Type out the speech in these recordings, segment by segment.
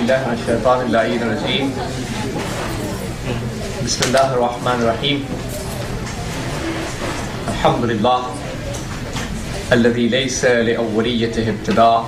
بالله من الشيطان اللعين الرجيم. بسم الله الرحمن الرحيم. الحمد لله الذي ليس لأوليته ابتداء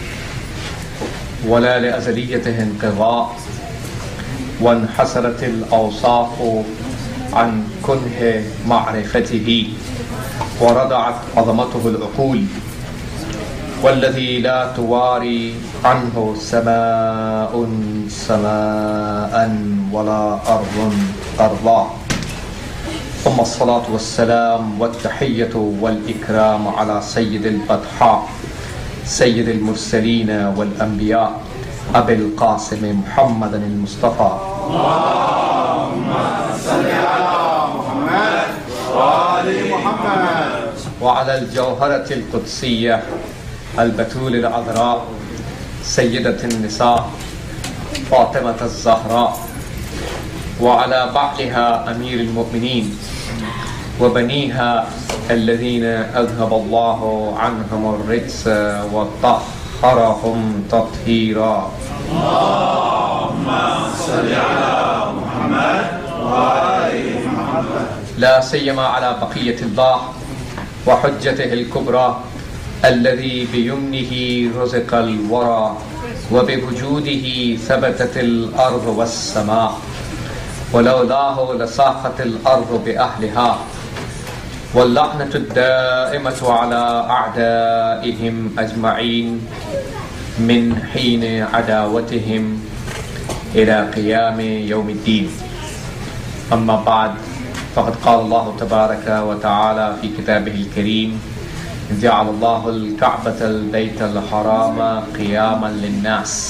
ولا لأزليته انقضاء، وانحسرت الأوصاف عن كنه معرفته وردعت عظمته العقول، والذي لا تواري عنه سماء سماء ولا أرض أرضا. ثم الصلاة والسلام والتحية والإكرام على سيد البطحاء سيد المرسلين والأنبياء أبي القاسم محمد المصطفى. اللهم صل على محمد وآل محمد. وعلى الجوهرة القدسية البتول العذراء سيدة النساء فاطمة الزهراء، وعلى بعلها أمير المؤمنين وبنيها الذين أذهب الله عنهم الرجس وطهرهم تطهيرا. اللهم صل على محمد وآل محمد. لا سيما على بقية الله وحجته الكبرى الذي بيمنه رزق الورى وبوجوده ثبتت الأرض والسماء، ولولاه لساقت الأرض بأهلها، واللعنة الدائمة على أعدائهم أجمعين من حين عداوتهم إلى قيام يوم الدين. أما بعد، فقد قال الله تبارك وتعالى في كتابه الكريم: جعل الله الكعبة البيت الحرام قياما للناس.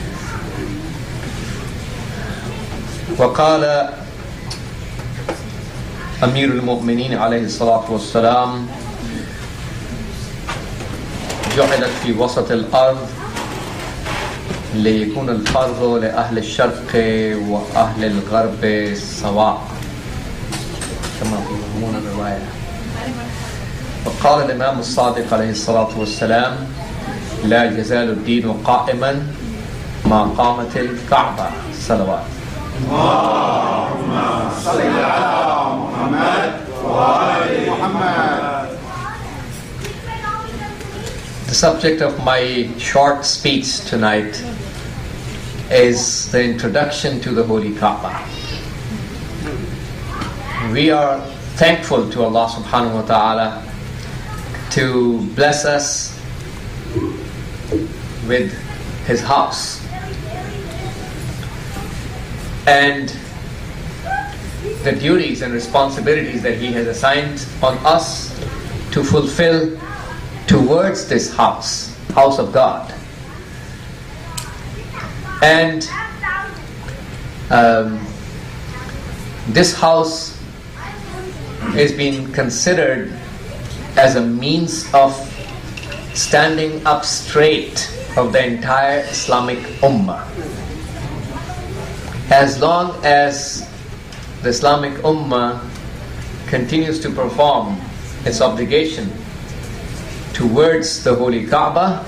وقال أمير المؤمنين عليه الصلاة والسلام: جعلت في وسط الأرض ليكون الفرض لأهل الشرق وأهل الغرب سواء، كما تفهمون الرواية. وقال الإمام الصادق عليه الصلاة والسلام: لا يزال الدين قائما ما قامت الكعبة. صلوات. اللهم صل على محمد وآل محمد. The subject of my short speech tonight is the introduction to the Holy Kaaba. We are thankful to Allah subhanahu wa ta'ala to bless us with His house, and the duties and responsibilities that He has assigned on us to fulfill towards this house of God. And this house is being considered as a means of standing up straight of the entire Islamic Ummah. As long as the Islamic Ummah continues to perform its obligation towards the Holy Kaaba,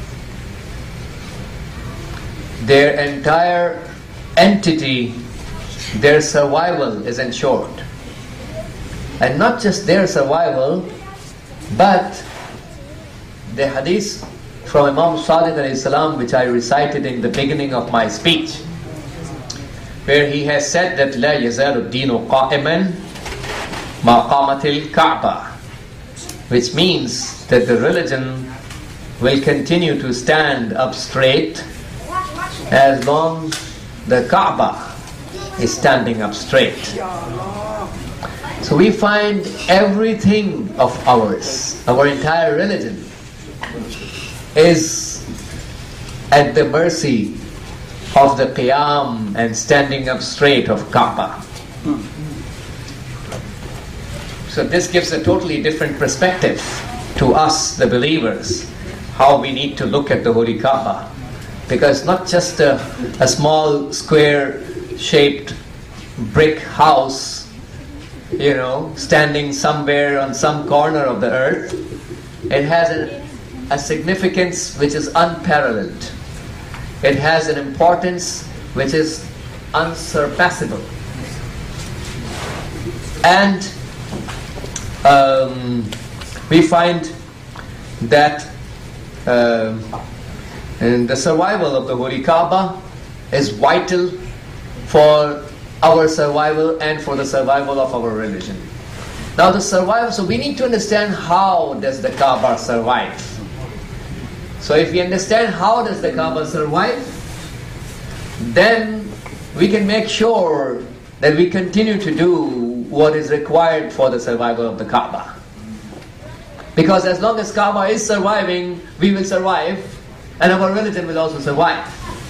their entire entity, their survival is ensured. And not just their survival, but the hadith from Imam Sadiq alayhi salam, which I recited in the beginning of my speech, where he has said that لا يزال الدين قائما ما قامت الكعبة, which means that the religion will continue to stand up straight as long as the Kaaba is standing up straight. So we find everything of ours, our entire religion, is at the mercy of the qiyam and standing up straight of Kaaba. So this gives a totally different perspective to us, the believers, how we need to look at the Holy Kaaba. Because not just a small square-shaped brick house, standing somewhere on some corner of the earth. It has a significance which is unparalleled. it has an importance which is unsurpassable. And we find that and the survival of the Holy Kaaba is vital for our survival and for the survival of our religion. Now the survival, so we need to understand how does the Kaaba survive. So if we understand how does the Kaaba survive, then we can make sure that we continue to do what is required for the survival of the Kaaba. Because as long as Kaaba is surviving, we will survive, and our religion will also survive.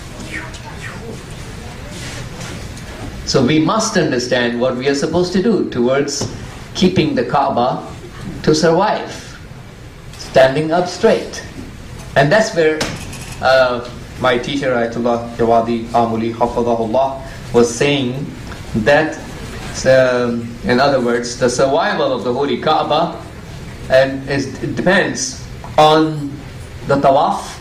So we must understand what we are supposed to do towards keeping the Kaaba to survive, standing up straight. And that's where my teacher Ayatollah Jawadi Amuli Hafadahullah was saying that in other words, the survival of the Holy Kaaba it depends on the tawaf,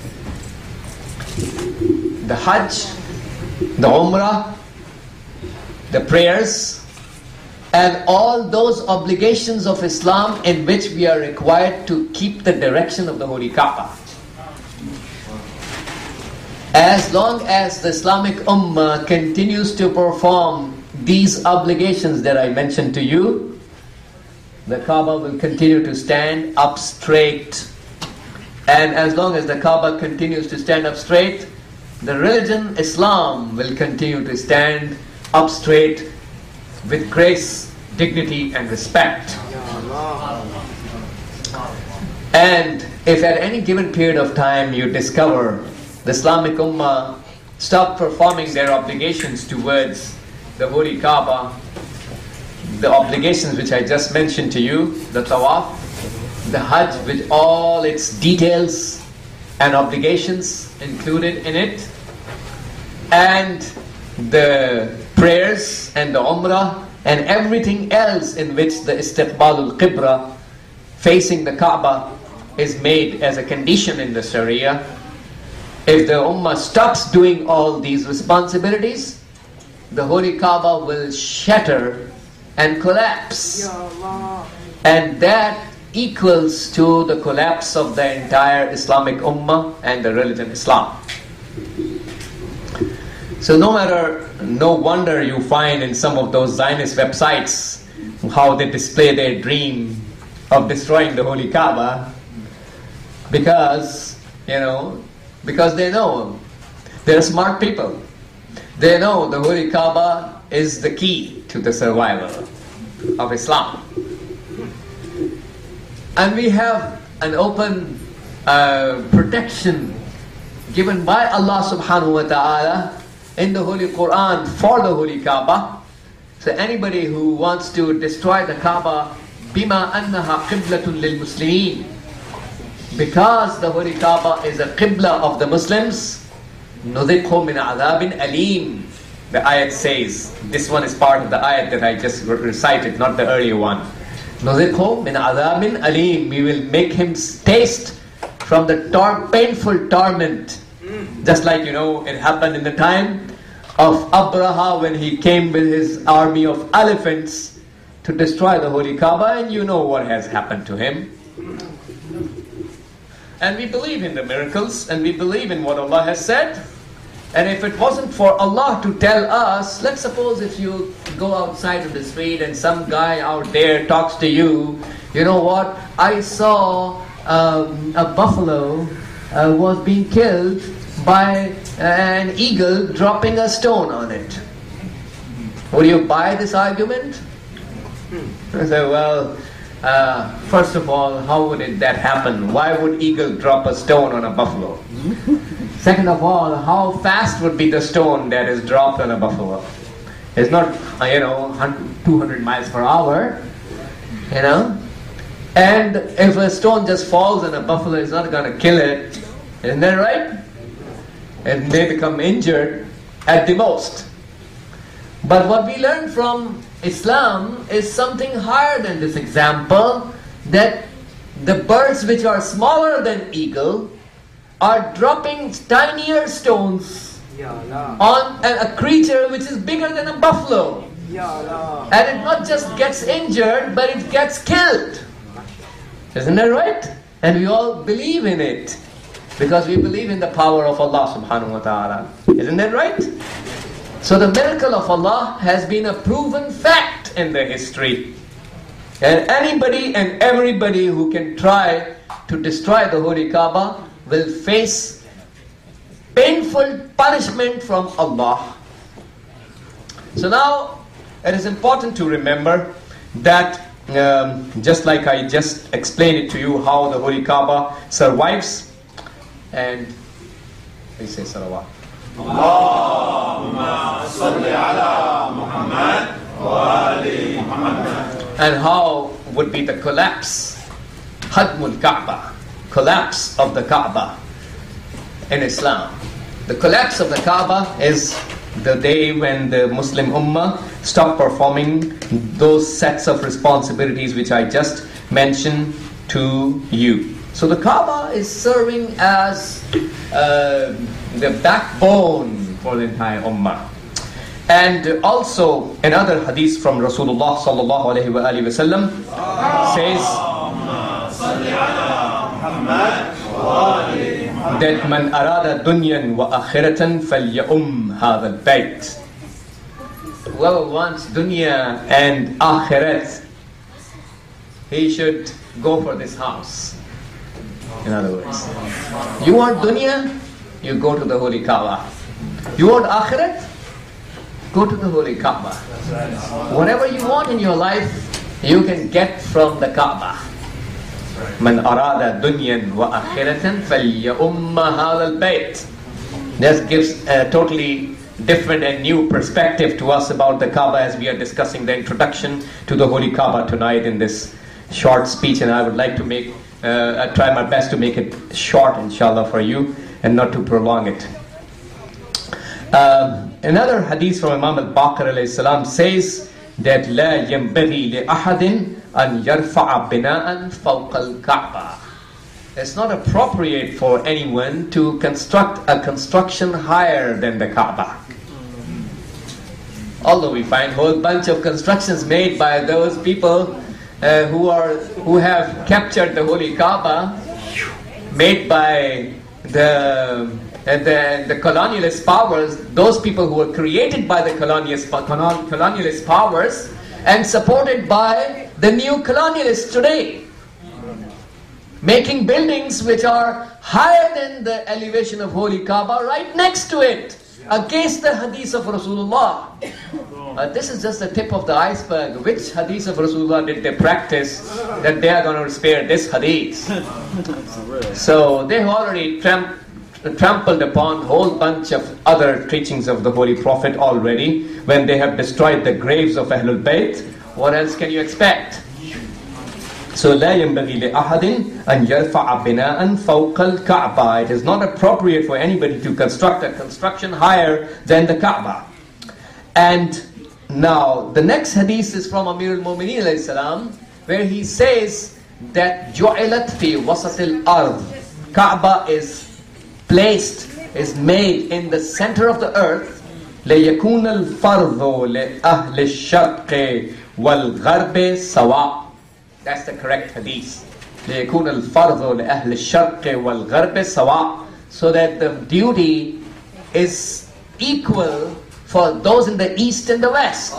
the hajj, the umrah, the prayers, and all those obligations of Islam in which we are required to keep the direction of the Holy Kaaba. As long as the Islamic Ummah continues to perform these obligations that I mentioned to you, the Kaaba will continue to stand up straight. And as long as the Kaaba continues to stand up straight, the religion Islam will continue to stand up straight with grace, dignity and respect. And if at any given period of time you discover the Islamic Ummah stop performing their obligations towards the Holy Kaaba, the obligations which I just mentioned to you, the tawaf, the hajj with all its details and obligations included in it, and the prayers and the umrah and everything else in which the istiqbalul qibla, facing the Kaaba, is made as a condition in the Sharia. If the Ummah stops doing all these responsibilities, the Holy Kaaba will shatter and collapse. And that equals to the collapse of the entire Islamic Ummah and the religion Islam. So no wonder you find in some of those Zionist websites how they display their dream of destroying the Holy Kaaba, because they know they're smart people. They know the Holy Kaaba is the key to the survival of Islam. And we have an open protection given by Allah subhanahu wa ta'ala in the Holy Quran for the Holy Kaaba. So anybody who wants to destroy the Kaaba, bima annaha qiblatun lil muslimin, because the Holy Kaaba is a qibla of the Muslims, nudhiqhu min adhabin alim. The ayat says, this one is part of the ayat that I just recited, not the earlier one. Nudhiqhu min adhabin alim. We will make him taste from the painful torment. Just like, it happened in the time of Abraha when he came with his army of elephants to destroy the Holy Kaaba, and you know what has happened to him. And we believe in the miracles, and we believe in what Allah has said. And if it wasn't for Allah to tell us, let's suppose if you go outside of the street and some guy out there talks to you, you know what, I saw a buffalo was being killed by an eagle dropping a stone on it. Would you buy this argument? I say, well, first of all, how would that happen? Why would eagle drop a stone on a buffalo? Second of all, how fast would be the stone that is dropped on a buffalo? It's not, 200 miles per hour, And if a stone just falls on a buffalo, it's not going to kill it. Isn't that right? It may become injured at the most. But what we learn from Islam is something higher than this example, that the birds which are smaller than eagle are dropping tinier stones on a creature which is bigger than a buffalo. And it not just gets injured, but it gets killed. Isn't that right? And we all believe in it, because we believe in the power of Allah subhanahu wa ta'ala. Isn't that right? So the miracle of Allah has been a proven fact in the history. And anybody and everybody who can try to destroy the Holy Kaaba will face painful punishment from Allah. So now it is important to remember that just like I just explained it to you, how the Holy Kaaba survives, and we say salawat. Allahumma salli ala Muhammad wa ali Muhammad. And how would be the collapse, Hadmul Kaaba, collapse of the Kaaba in Islam. The collapse of the Kaaba is the day when the Muslim Ummah stopped performing those sets of responsibilities which I just mentioned to you. So the Kaaba is serving as the backbone for the entire Ummah. And also another hadith from Rasulullah sallallahu alayhi wa alihi wa sallam says that man arada dunyan wa akhiratan falyum hadha al-bayt. Whoever wants dunya and akhirat, he should go for this house. In other words, you want dunya, you go to the Holy Kaaba. You want akhirat, go to the Holy Kaaba. Whatever you want in your life, you can get from the Kaaba. Man arada dunyan wa akhiratan falyumma hadha al-bayt. This gives a totally different and new perspective to us about the Kaaba as we are discussing the introduction to the Holy Kaaba tonight in this short speech, and I would like to try my best to make it short, inshallah, for you, and not to prolong it. Another hadith from Imam al-Baqir alayhi salam says that لا ينبغي لأحد أن يرفع بناء فوق الكعبة. It's not appropriate for anyone to construct a construction higher than the Kaaba. Although we find a whole bunch of constructions made by those people who have captured the Holy Kaaba, made by the colonialist powers, those people who were created by the colonialist powers and supported by the new colonialists today, making buildings which are higher than the elevation of Holy Kaaba right next to it, against the hadith of Rasulullah. This is just the tip of the iceberg. Which hadith of Rasulullah did they practice that they are going to spare this hadith? So they have already trampled upon a whole bunch of other teachings of the Holy Prophet already when they have destroyed the graves of Ahlul Bayt. What else can you expect? So لا ينبغي لأحد أن يرفع بناء فوق الكعبة. It is not appropriate for anybody to construct a construction higher than the Kaaba. And now the next hadith is from Amir al-Mu'mineen alayhi salam, where he says that جُعِلَتْ فِي وَسَطِ الْأَرْضِ. Kaaba is made in the center of the earth. لَيَكُونَ الْفَرْضُ لِأَهْلِ الشَّرْقِ وَالْغَرْبِ سَوَاء. That's the correct hadith. لِيَكُونَ الْفَرْضُ لِأَهْلِ الشَّرْقِ وَالْغَرْبِ سَوَاء. So that the duty is equal for those in the east and the west.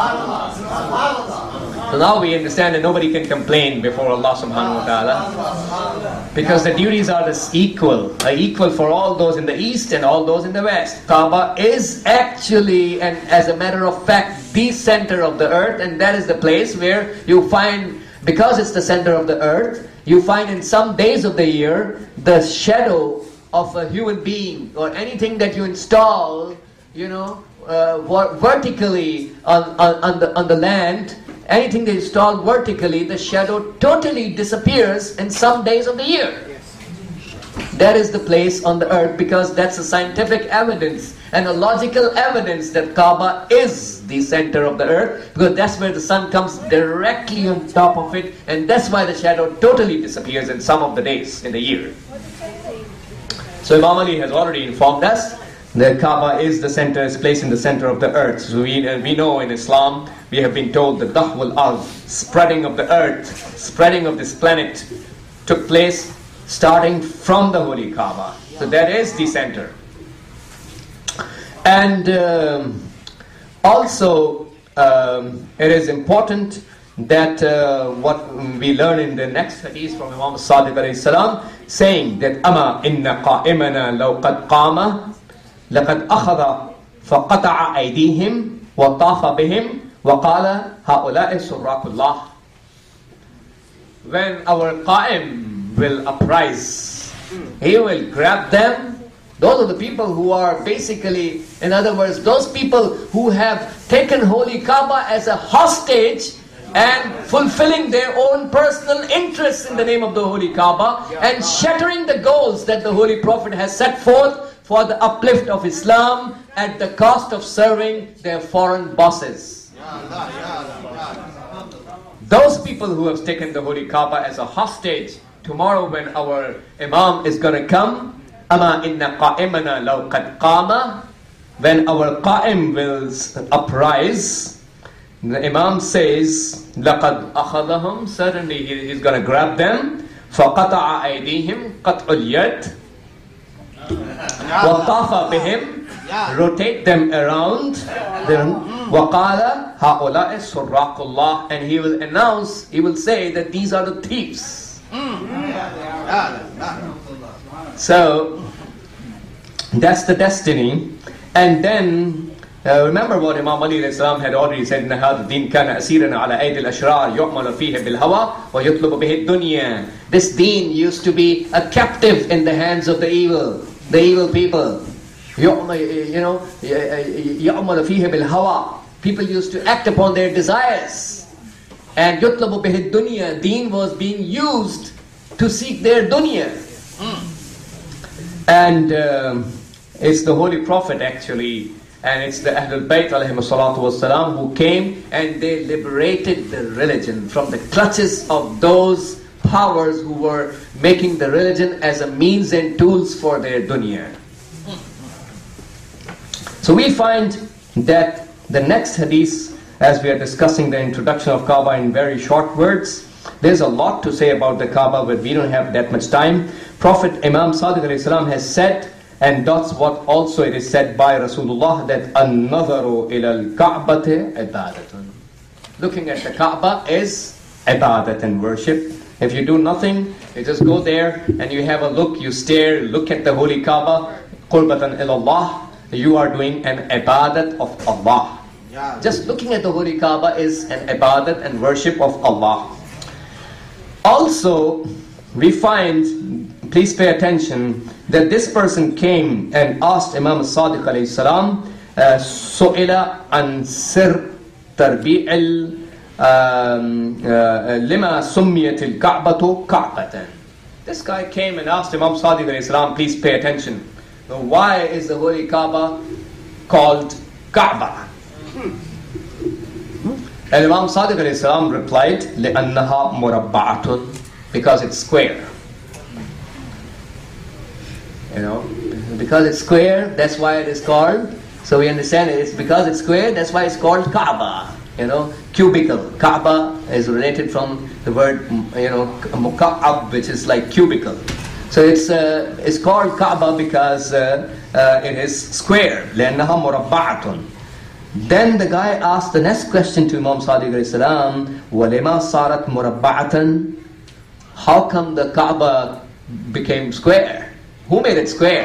So now we understand that nobody can complain before Allah subhanahu wa ta'ala, because the duties are equal for all those in the east and all those in the west. Kaaba is actually, and as a matter of fact, the center of the earth, and that is the place where you find, because it's the center of the earth, you find in some days of the year the shadow of a human being or anything that you install, vertically on the land. Anything that is installed vertically, the shadow totally disappears in some days of the year. That is the place on the earth, because that's a scientific evidence and a logical evidence that Kaaba is the center of the earth, because that's where the sun comes directly on top of it, and that's why the shadow totally disappears in some of the days in the year. So Imam Ali has already informed us the Kaaba is placed in the center of the earth. So we know in Islam, we have been told the Dahwul Ard, spreading of the earth, spreading of this planet, took place starting from the Holy Kaaba. So that is the center. And also, it is important that what we learn in the next hadith from Imam Sadiq alayhi salam, saying that Ama inna qa'imana law qad qama laqad akhadha faqata'a aydihim wa tafa bihim wa qala ha'ula'i surraqullah. When our qa'im will uprise, he will grab them. Those are the people who are basically, in other words, those people who have taken Holy Kaaba as a hostage and fulfilling their own personal interests in the name of the Holy Kaaba and shattering the goals that the Holy Prophet has set forth for the uplift of Islam at the cost of serving their foreign bosses. Those people who have taken the Holy Kaaba as a hostage, tomorrow when our Imam is going to come, Ama inna qa'imana law qad qama, when our Qa'im will uprise, the Imam says, لَقَدْ أَخَذَهُمْ, certainly he is going to grab them, فَقَطَعَ أَيْدِيهِمْ قَطْعُ الْيَدِ وَطَافَ بِهِمْ, rotate them around, وَقَالَ هَؤُلَاءِ سُرَّاقُ اللَّهِ, and he will announce, he will say that these are the thieves. So, that's the destiny. And then, remember what Imam Ali had already said, إِنَّ هَذَا الدِّينَ كَانَ أَسِيرًا عَلَى أَيْدِي الْأَشْرَارِ يُعْمَلُ فِيهِ بِالْهَوَى وَيُطْلُبُ بِهِ الدُّنْيَا. This deen used to be a captive in the hands of the evil people. يُعْمَلُ فِيهِ بِالْهَوَى. People used to act upon their desires. And يُطْلُبُ بِهِ الدُّنْيَا. Deen was being used to seek their dunya. And it's the Holy Prophet actually, and it's the Ahlul Bayt alayhi salatu wassalam who came and they liberated the religion from the clutches of those powers who were making the religion as a means and tools for their dunya. So we find that the next hadith, as we are discussing the introduction of Kaaba in very short words, there's a lot to say about the Kaaba, but we don't have that much time. Prophet Imam Sadiq alayhi salam has said, and that's what also it is said by Rasulullah, that an-nazaru ila al-Ka'bati ibadatun. Looking at the Kaaba is ibadat and worship. If you do nothing, you just go there and you have a look, you stare, look at the Holy Kaaba, qurbatan ilallah, you are doing an ibadat of Allah. Just looking at the Holy Kaaba is an ibadat and worship of Allah. Also, we find, please pay attention, that this person came and asked Imam Sadiq alayhi salam, su'ila an sir tarbi'il lima summiyat al-Ka'batu Ka'batan. This guy came and asked Imam Sadiq alayhi salam, please pay attention, why is the Holy Kaaba called Kaaba? And Imam Sadiq alayhi salam replied, لِأَنَّهَا مُرَبَّعَةٌ, because it's square. You know, because it's square, that's why it is called. So we understand it's because it's square, that's why it's called Kaaba. You know, cubicle. Kaaba is related from the word, muka'ab, which is like cubicle. So it's called Kaaba because it is square. لأنها مربعة. Then the guy asked the next question to Imam Sadiq alayhi salam, وَلِمَا صَارَتْ مُرَبَّعَةً? How come the Kaaba became square? Who made it square?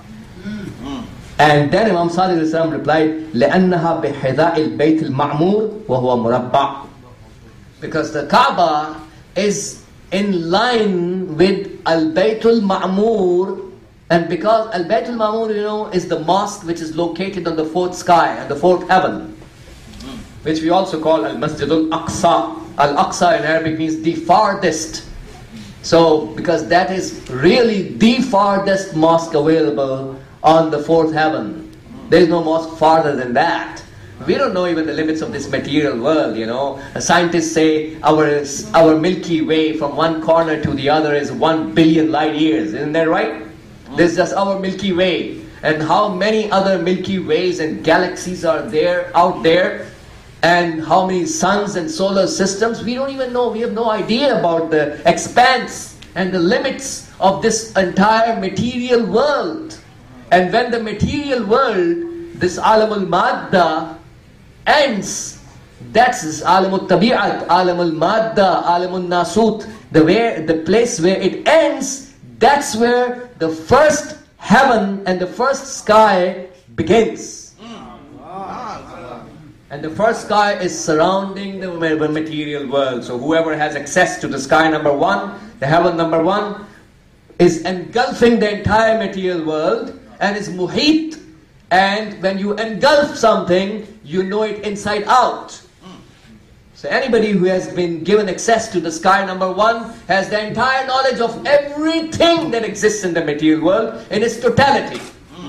And then Imam Sadiq alayhi salam replied, لأنها بحذاء البيت المعمور وهو مربع. Because the Kaaba is in line with Al-Baytul Ma'mur, and because Al-Baytul Ma'mur, is the mosque which is located on the fourth sky, and the fourth heaven, which we also call Al-Masjid Al-Aqsa. Al-Aqsa in Arabic means the farthest. So, because that is really the farthest mosque available on the fourth heaven. There is no mosque farther than that. We don't know even the limits of this material world, Scientists say our Milky Way from one corner to the other is 1 billion light years. Isn't that right? There's just our Milky Way. And how many other Milky Ways and galaxies are there, out there? And how many suns and solar systems? We don't even know. We have no idea about the expanse and the limits of this entire material world. And when the material world, this alamul madda, ends, that's this alamul tabi'at, alamul madda, alamul nasut, the place where it ends, that's where the first heaven and the first sky begins. And the first sky is surrounding the material world. So whoever has access to the sky number 1, the heaven number 1, is engulfing the entire material world and is muhit. And when you engulf something, you know it inside out. So anybody who has been given access to the sky number 1 has the entire knowledge of everything that exists in the material world in its totality.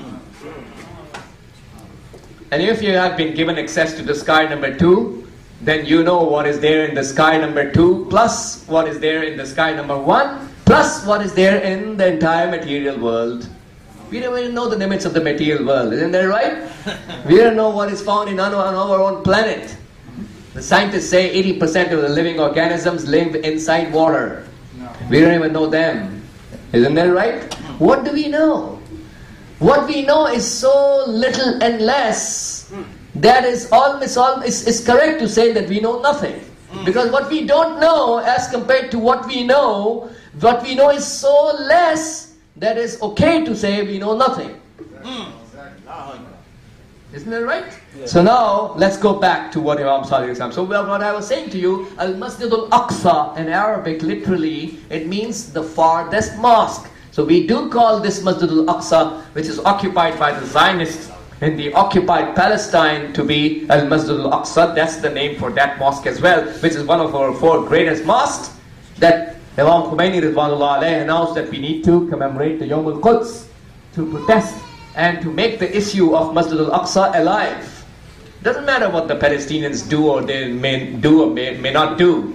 And if you have been given access to the sky number 2, then you know what is there in the sky number 2, plus what is there in the sky number 1, plus what is there in the entire material world. We don't even know the limits of the material world, isn't that right? We don't know what is found on our own planet. The scientists say 80% of the living organisms live inside water. We don't even know them. Isn't that right? What do we know? What we know is so little and less that is correct to say that we know nothing. Because what we don't know as compared to what we know is so less that is okay to say we know nothing. Isn't that right? Yes. So now, let's go back to what Imam Sadiq is saying. So what I was saying to you, Al-Masjid Al-Aqsa in Arabic, literally, it means the farthest mosque. So we do call this Masjid Al-Aqsa, which is occupied by the Zionists in the occupied Palestine, to be Al-Masjid Al-Aqsa. That's the name for that mosque as well, which is one of our 4 greatest mosques that Imam Khomeini Ridwanullah alayhi announced that we need to commemorate the Yawm al-Quds, to protest and to make the issue of Masjid al-Aqsa alive. Doesn't matter what the Palestinians do or they may do or may not do.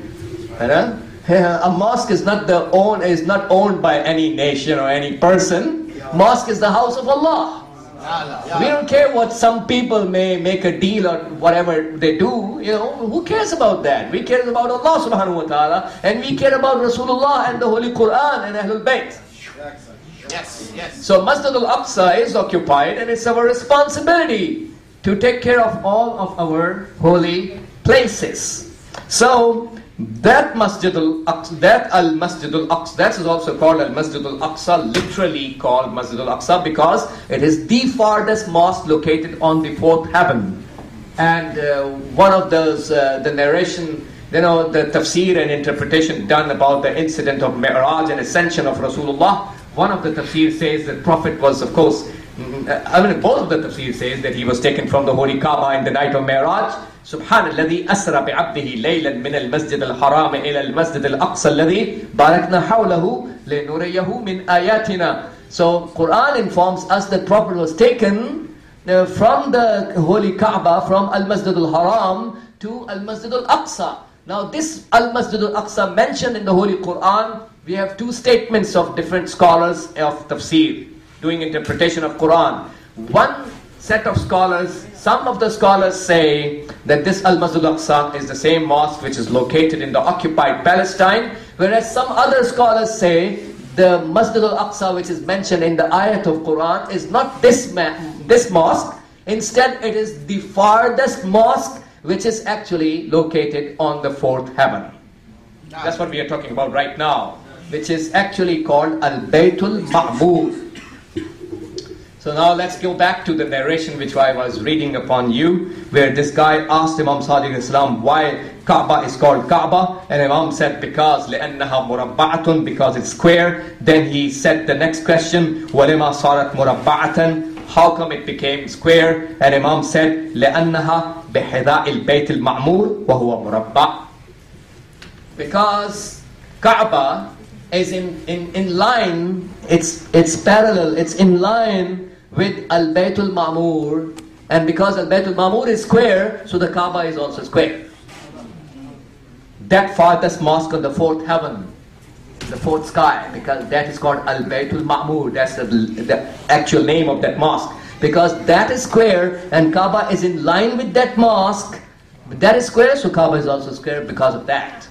A mosque is not owned by any nation or any person. Mosque is the house of Allah. We don't care what some people may make a deal or whatever they do. Who cares about that? We care about Allah subhanahu wa ta'ala, and we care about Rasulullah and the Holy Quran and Ahlul Bayt. Yes. So Masjid Al-Aqsa is occupied, and it's our responsibility to take care of all of our holy places. So that Masjid Al-Aqsa, that is also called Al-Masjid Al-Aqsa, literally called Masjid Al-Aqsa, because it is the farthest mosque located on the 4th heaven. And one of those, the narration, the tafsir and interpretation done about the incident of Mi'raj and ascension of Rasulullah, one of the tafsir says that Prophet was, of course, both of the tafsir says that he was taken from the Holy Kaaba in the night of Mi'raj. Subhanalladhi asra bi'abdihi laylan min al-masjid al-haram ila al-masjid al-aqsa alladhi barakna hawlahu linuriyahu min ayatina. So Quran informs us that Prophet was taken from the Holy Kaaba, from al-masjid al-haram to al-masjid al-aqsa. Now this al-masjid al-aqsa mentioned in the Holy Quran, we have 2 statements of different scholars of tafsir doing interpretation of Quran. One set of scholars, some of the scholars say that this Al-Masjid Al-Aqsa is the same mosque which is located in the occupied Palestine, whereas some other scholars say the Masjid Al-Aqsa which is mentioned in the ayat of Quran is not this mosque, instead it is the farthest mosque which is actually located on the 4th heaven. That's what we are talking about right now, which is actually called Al-Baytul Ma'mur. So now let's go back to the narration which I was reading upon you, where this guy asked Imam Sadiq Islam why Kaaba is called Kaaba, and Imam said because لأنها مربعة, because it's square. Then he said the next question, وَلِمَا صَارَتْ مُرَبَّعَةً, how come it became square? And Imam said لأنها بحذاء البيت المعمور وهو مربع, because Kaaba is in line, it's parallel, it's in line with Al-Baytul Ma'mur, and because Al-Baytul Ma'mur is square, so the Kaaba is also square. That farthest mosque on the 4th heaven, the fourth sky, because that is called Al-Baytul Ma'mur. That's the actual name of that mosque. Because that is square and Kaaba is in line with that mosque. But that is square, so Kaaba is also square because of that.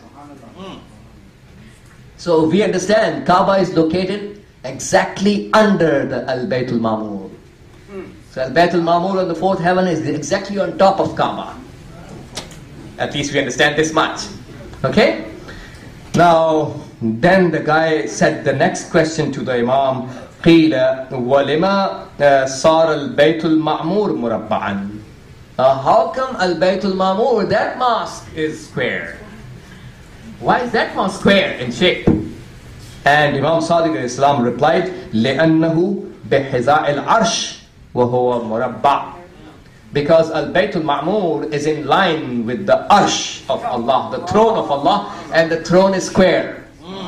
So we understand Kaaba is located exactly under the Al-Baytul Ma'mur. So Al-Baytul Ma'mur on the fourth heaven is exactly on top of Kaaba. At least we understand this much. Okay? Now, then the guy said the next question to the Imam, قِيلَ وَلِمَا صَارَ الْبَيْتُ الْمَعْمُورُ مُرَبَّعًا. How come Al-Baytul Ma'mur, that mosque, is square? Why is that mosque square in shape? And Imam Sadiq al-Islam replied, لِأَنَّهُ بِحِذَاءِ الْعَرْشِ وَهُوَ مُرَبَّعٌ. Because Al-Baytul Ma'mur is in line with the Arsh of Allah, the throne of Allah, and the throne is square.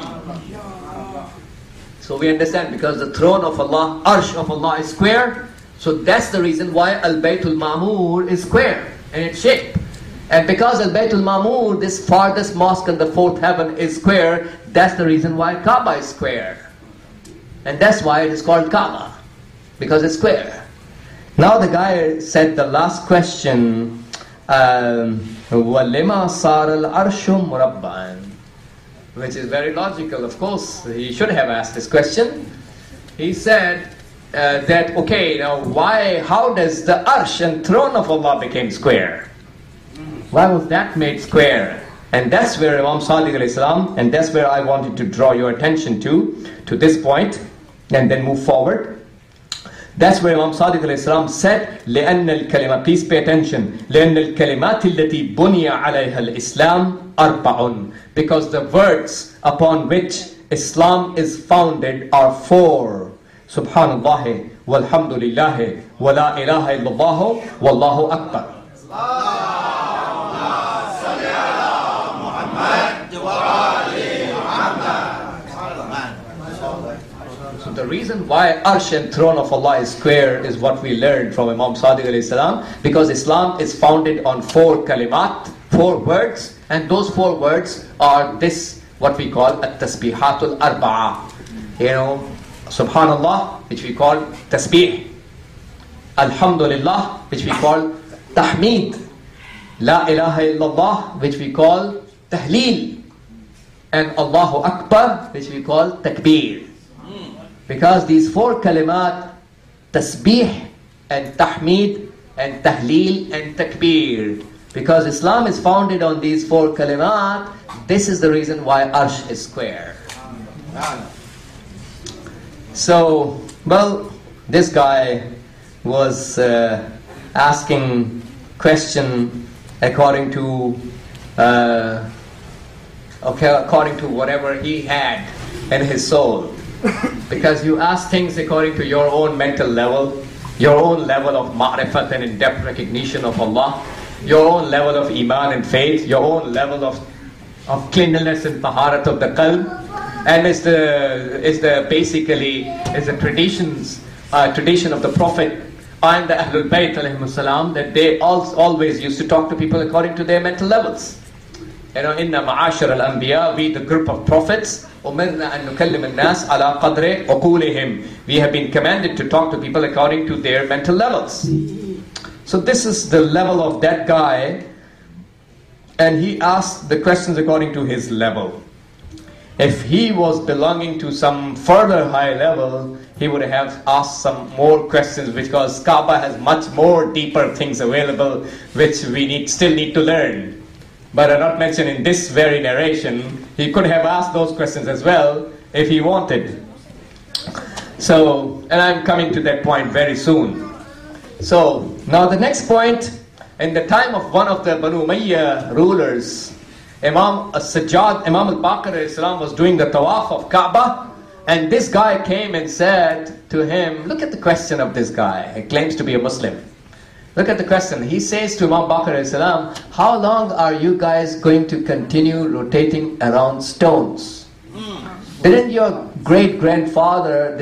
So we understand, because the throne of Allah, Arsh of Allah is square, so that's the reason why Al-Baytul Ma'mur is square in its shape. And because Al-Baytul Ma'mur, this farthest mosque in the fourth heaven, is square, that's the reason why Kaaba is square. And that's why it is called Kaaba, because it's square. Now the guy said the last question, وَلِمَا صَارَ الْعَرْشُ مُرَبَّعًا, which is very logical. Of course, he should have asked this question. He said that, okay, now how does the Arsh and throne of Allah became square? Why was that made square? And that's where Imam Sadiq al-Islam, and that's where I wanted to draw your attention to this point, and then move forward. That's where Imam Sadiq al-Islam said, لأن الكلمات, please pay attention, لأن الكلمات التي بني عليها الإسلام أربع, because the words upon which Islam is founded are four. Subhanallah, walhamdulillah, wa la ilaha illallah, wallahu akbar. The reason why Arsh and throne of Allah is square is what we learned from Imam Sadiq alayhi salam, because Islam is founded on four kalimat, four words, and those four words are this, what we call at-tasbihatul arba'a. Subhanallah, which we call tasbih. Alhamdulillah, which we call tahmeed. La ilaha illallah, which we call tahleel. And Allahu Akbar, which we call takbir. Because these four kalimat, tasbih and tahmeed and tahleel and takbir, because Islam is founded on these four kalimat, this is the reason why Arsh is square. So, well, this guy was asking question according to whatever he had in his soul. Because you ask things according to your own mental level, your own level of ma'rifat and in-depth recognition of Allah, your own level of iman and faith, your own level of cleanliness and taharat of the qalb, and it's the tradition of the Prophet and the Ahlul Bayt alayhimus salam, that they always used to talk to people according to their mental levels. Inna ma'ashar al-anbiya, we the group of prophets, umirna an nukallim an-nas ala qadri uqulihim. We have been commanded to talk to people according to their mental levels. So this is the level of that guy, and he asked the questions according to his level. If he was belonging to some further high level, he would have asked some more questions, because Kaaba has much more deeper things available which we still need to learn. But are not mentioned in this very narration. He could have asked those questions as well if he wanted. So, and I'm coming to that point very soon. So, now the next point, in the time of one of the Banu Umayyah rulers, Imam al-Sajjad, Imam al-Baqir al-Islam was doing the tawaf of Kaaba, and this guy came and said to him, look at the question of this guy. He claims to be a Muslim. Look at the question. He says to Imam Baqir al-Salam, how long are you guys going to continue rotating around stones? Didn't your great-grandfather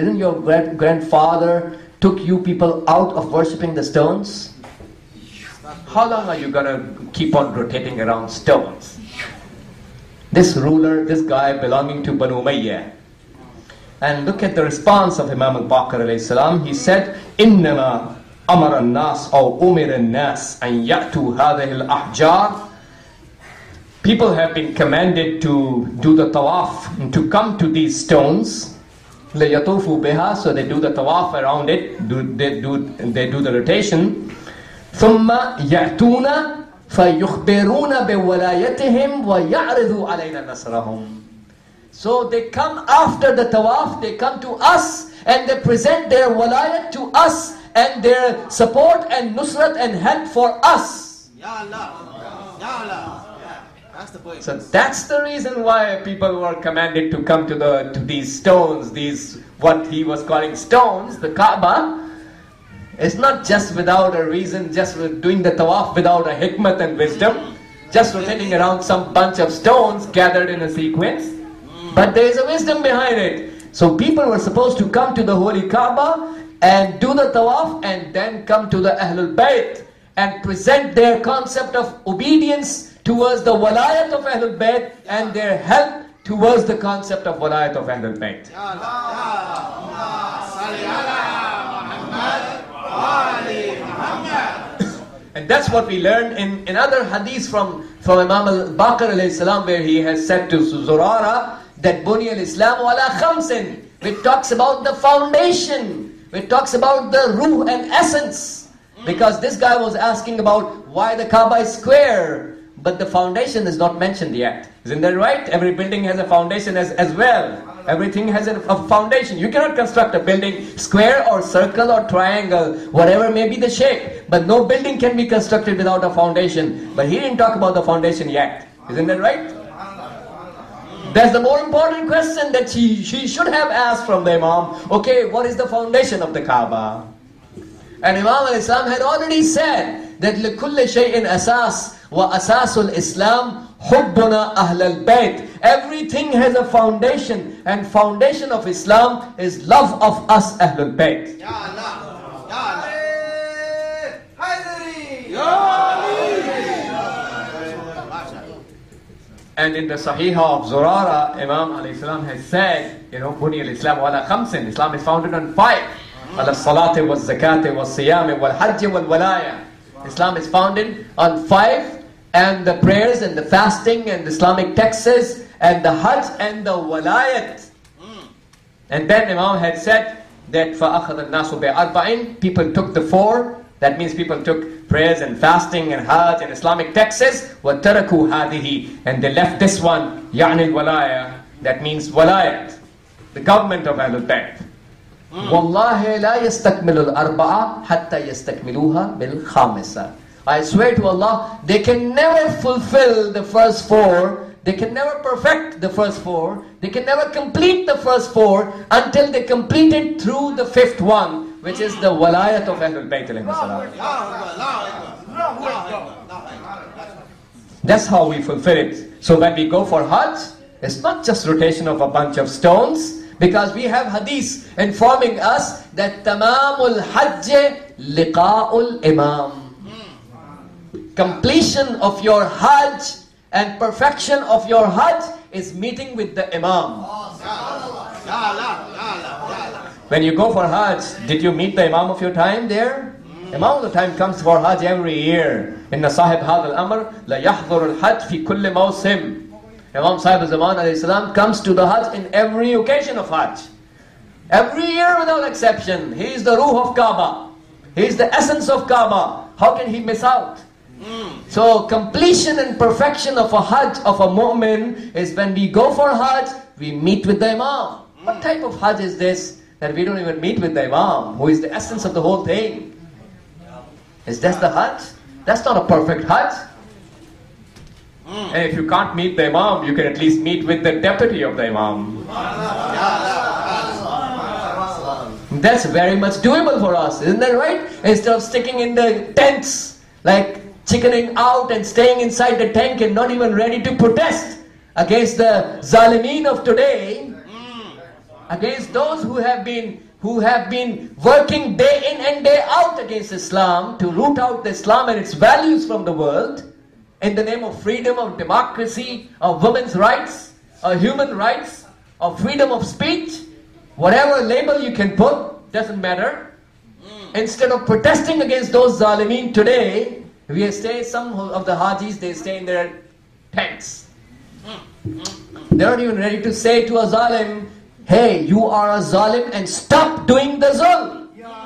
took you people out of worshipping the stones? How long are you going to keep on rotating around stones? This ruler, this guy belonging to Banu Umayyah. And look at the response of Imam al-Baqir alayhi salam. He said, إِنَّمَا أَمَرَ النَّاسِ أَوْ أُمِرَ النَّاسِ أَنْ يَأْتُوا هَذِهِ الْأَحْجَارِ. People have been commanded to do the tawaf, to come to these stones. لَيَطُوفُوا بِهَا. So they do the tawaf around it, they do the rotation. ثُمَّ يَأْتُونَ فَيُخْبِرُونَ بِوَلَايَتِهِمْ وَيَعْرِضُوا عَلَيْنَا نَصْرَهُمْ. So they come after the tawaf, they come to us and they present their walayat to us and their support and nusrat and help for us. Ya Allah. Ya Allah. That's the point. So that's the reason why people were commanded to come to these stones, these what he was calling stones, the Kaaba. It's not just without a reason, just doing the tawaf without a hikmat and wisdom, just rotating around some bunch of stones gathered in a sequence. But there is a wisdom behind it. So people were supposed to come to the holy Kaaba and do the tawaf and then come to the Ahlul Bayt and present their concept of obedience towards the walayat of Ahlul Bayt and their help towards the concept of walayat of Ahlul Bayt. And that's what we learn in other hadiths from Imam al-Baqir alayhi salam, where he has said to Zurara that Buni al-Islam ala khamsin, which talks about the foundation, which talks about the ruh and essence. Because this guy was asking about why the Kaaba is square, but the foundation is not mentioned yet. Isn't that right? Every building has a foundation as well. Everything has a foundation. You cannot construct a building square or circle or triangle, whatever may be the shape. But no building can be constructed without a foundation. But he didn't talk about the foundation yet. Isn't that right? That's the more important question that she should have asked from the Imam. Okay, what is the foundation of the Kaaba? And Imam al-Islam had already said that لِكُلِّ شَيْءٍ أَسَاسٍ وَأَسَاسُ الْإِسْلَامِ حُبُّنَا أَهْلَ الْبَيْتِ. Everything has a foundation, and foundation of Islam is love of us Ahlul Bayt. Ya Allah. Ya Allah. Haydari. Ya Ali. And in the Sahih of Zurara, Imam alayhi salam has said, Buni al-Islam wala khamsin. Islam is founded on 5. Ala salati wal zakati wal siyami wal hajji wal walaya. Islam is founded on 5, and the prayers and the fasting and the Islamic texts and the hajj and the walayat. And then Imam had said that فَأَخَذَ النَّاسُ بِأَرْبَعٍ. People took the 4. That means people took prayers and fasting and hajj and Islamic texts. وَتَرَكُوا هَذِهِ. And they left this one, يَعْنِ الْوَلَايَةِ. That means walayat, the government of Ahlul Bayt. وَاللَّهِ لَا يَسْتَكْمِلُ الْأَرْبَعَ حَتَّى يَسْتَكْمِلُوهَا بِالْخَامِسَةِ. I swear to Allah, they can never fulfill the first 4. They can never perfect the first 4. They can never complete the first 4 until they complete it through the 5th one, which is the walayat of Ahlul Bayt alayhi salam. That's how we fulfill it. So when we go for Hajj, it's not just rotation of a bunch of stones, because we have hadith informing us that tamamul hajj liqa'ul imam. Completion of your Hajj and perfection of your Hajj is meeting with the Imam. When you go for Hajj, did you meet the Imam of your time there? Imam of the time comes for Hajj every year. Inna sahib hadha al-amr la yahdhur al-hajj fi kulli mawsim. Imam Sahib al-Zaman alayhi salam comes to the Hajj in every occasion of Hajj. Every year without exception. He is the ruh of Kaaba. He is the essence of Kaaba. How can he miss out? So completion and perfection of a Hajj of a mu'min is when we go for Hajj, we meet with the Imam. What type of Hajj is this that we don't even meet with the Imam, who is the essence of the whole thing? Is that the Hajj? That's not a perfect Hajj. And if you can't meet the Imam, you can at least meet with the deputy of the Imam. That's very much doable for us, isn't that right? Instead of sticking in the tents, like chickening out and staying inside the tent and not even ready to protest against the zalimeen of today, against those who have been working day in and day out against Islam to root out Islam and its values from the world. in the name of freedom, of democracy, of women's rights, of human rights, of freedom of speech, whatever label you can put, doesn't matter. Instead of protesting against those zalimeen today, we stay, some of the Hajis, they stay in their tents. They're not even ready to say to a zalim, hey, you are a zalim and stop doing the zulm.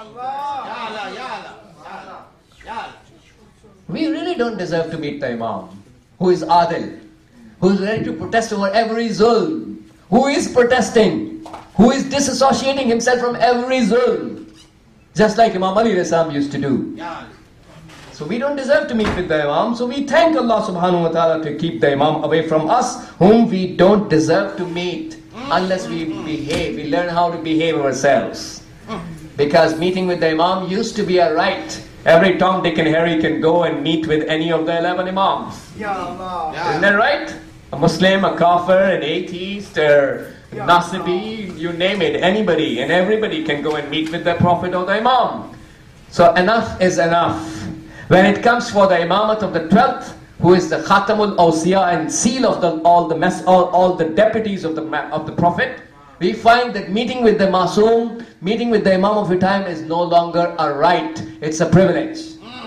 We really don't deserve to meet the Imam, who is adil, who is ready to protest over every zulm, who is protesting, who is disassociating himself from every zulm, just like Imam Ali Rasam used to do. So we don't deserve to meet with the Imam, so we thank Allah subhanahu wa ta'ala to keep the Imam away from us, whom we don't deserve to meet, unless we behave, we learn how to behave ourselves. Because meeting with the Imam used to be a right. Every Tom, Dick and Harry can go and meet with any of the 11 Imams. Isn't that right? A Muslim, a Kafir, an atheist, a Nasibi, you name it, anybody and everybody can go and meet with the Prophet or the Imam. So enough is enough. When it comes for the Imamat of the 12th, who is the Khatamul Awsiya and seal of all the deputies of the Prophet, we find that meeting with the Masoom, meeting with the Imam of your time is no longer a right, it's a privilege.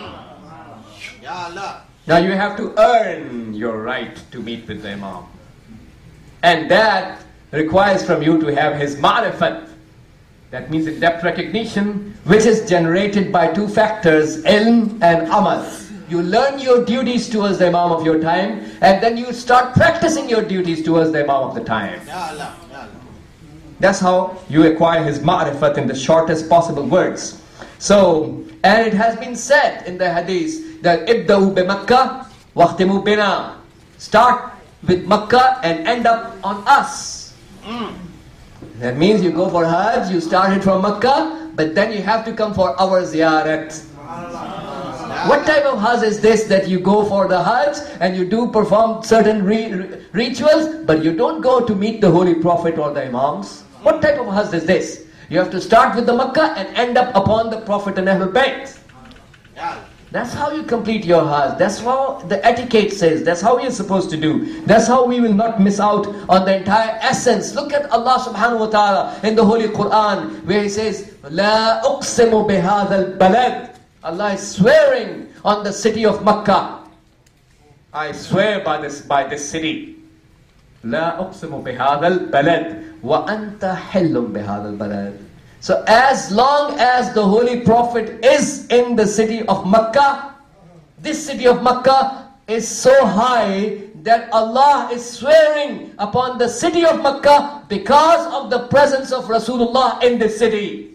Now you have to earn your right to meet with the Imam. And that requires from you to have his ma'rifat. That means a depth recognition, which is generated by two factors, ilm and amal. You learn your duties towards the Imam of your time, and then you start practicing your duties towards the Imam of the time. That's how you acquire his ma'rifat in the shortest possible words. So, and it has been said in the hadith that ibda'u bi Makkah waqtimu bina. Start with Makkah and end up on us. That means you go for Hajj, you started from Makkah, but then you have to come for our ziyarat. What type of Hajj is this that you go for the Hajj and you do perform certain rituals, but you don't go to meet the Holy Prophet or the Imams? What type of Hajj is this? You have to start with the Makkah and end up upon the Prophet and Ahlul Bayt. That's how you complete your Hajj. That's how the etiquette says. That's how we are supposed to do. That's how we will not miss out on the entire essence. Look at Allah subhanahu wa ta'ala in the Holy Quran, where He says, La uqsimu bihadha al-balad. Allah is swearing on the city of Makkah. I swear by this city. La uqsimu bihadha al-balad wa anta hillum bihadha al-balad. So as long as the Holy Prophet is in the city of Makkah, this city of Makkah is so high that Allah is swearing upon the city of Makkah because of the presence of Rasulullah in this city.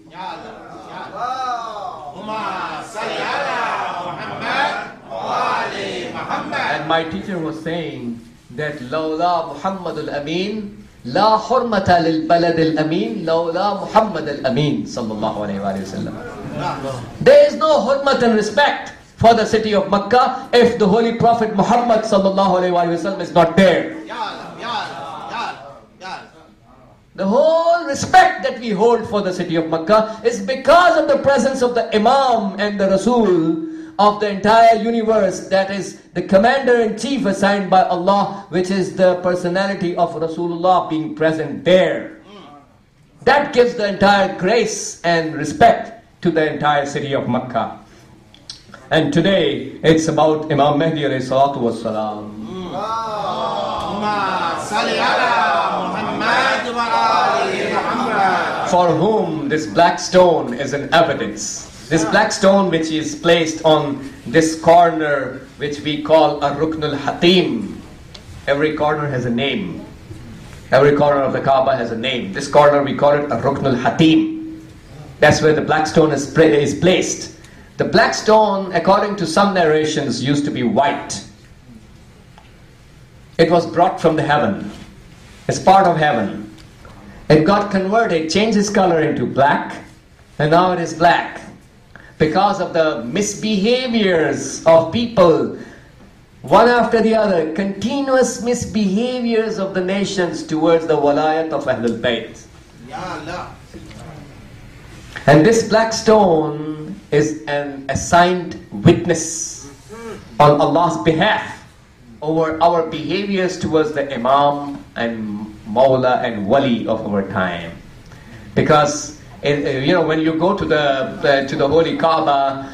And my teacher was saying that Lawla Muhammadul Ameen La hurmata lil balad al amin lawla Muhammad al Amin sallallahu alayhi wa sallam. There is no hurmat and respect for the city of Makkah if the Holy Prophet Muhammad sallallahu alayhi wa sallam is not there. The whole respect that we hold for the city of Makkah is because of the presence of the Imam and the Rasul of the entire universe, that is the commander-in-chief assigned by Allah, which is the personality of Rasulullah being present there. That gives the entire grace and respect to the entire city of Makkah. And today it's about Imam Mahdi alayhi salatu wassalam. For whom this black stone is an evidence. This black stone which is placed on this corner, which we call a Ruknul Hatim. Every corner has a name. Every corner of the Kaaba has a name. This corner we call it a Ruknul Hatim. That's where the black stone is placed. The black stone, according to some narrations, used to be white. It was brought from the heaven. It's part of heaven. It got converted, changed its color into black, and now it is black. Because of the misbehaviors of people, one after the other, continuous misbehaviors of the nations towards the walayat of Ahlul Bayt. And this black stone is an assigned witness on Allah's behalf over our behaviors towards the Imam and Mawla and Wali of our time. Because when you go to the holy Kaaba,